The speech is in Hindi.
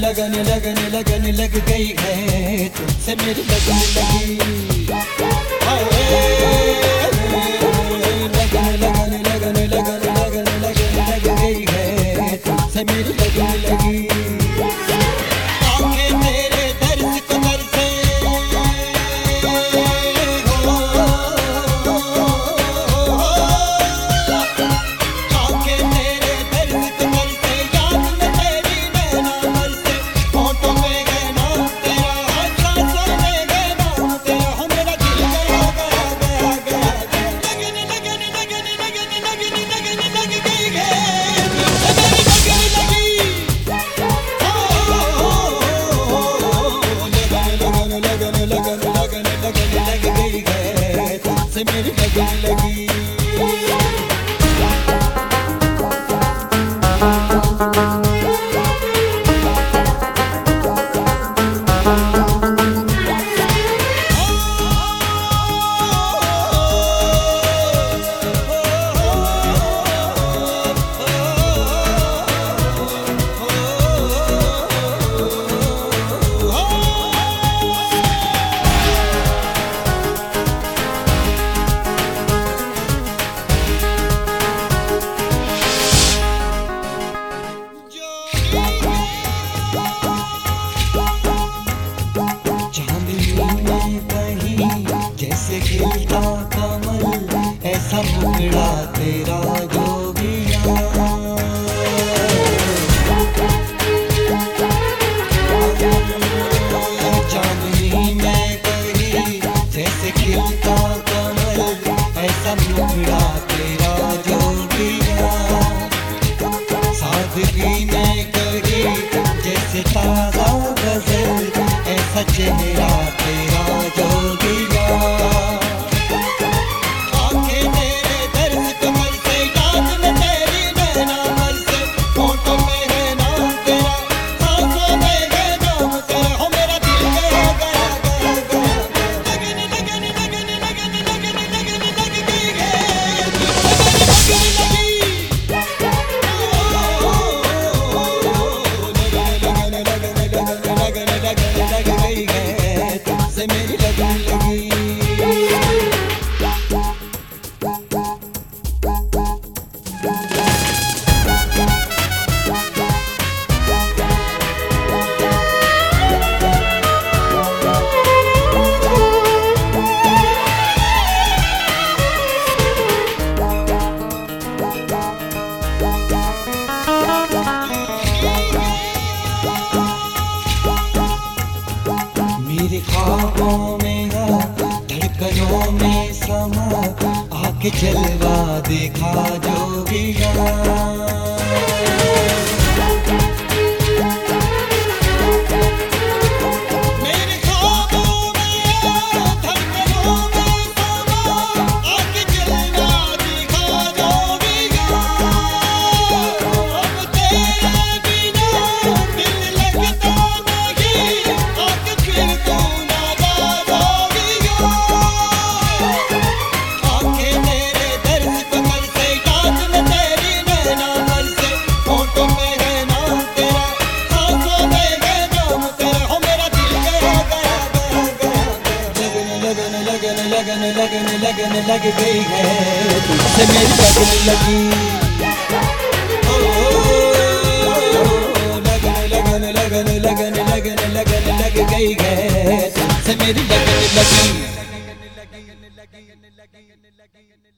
लगन लगन लगन लग गई है, तुमसे मेरी लगन लगी। लगन लगन लगन लगन लगन लगन लग गई है, तुमसे मेरी लगन लगी। आंखें तेरे दर्द को तरसे, मेरी लगन लगी। जैसे खिलता कमल ऐसा मुखड़ा तेरा जोगिया, चांदनी में कहीं जैसे खिलता कमल ऐसा मुखड़ा तेरा जोगिया, सादगी में कहीं जैसे ताजा गजल ऐसा चेहरा तेरा जोगिया। मेरी लगन लगी। मेरे ख्वाबों में धड़कनों में समा आके जलवा देखा जोगिया। लगन लगन लगन लग गई है, तुझसे मेरी लगन लगी। लगन लगन लगन लगन लगन लगन लग गई है, तुझसे मेरी लगन लगी।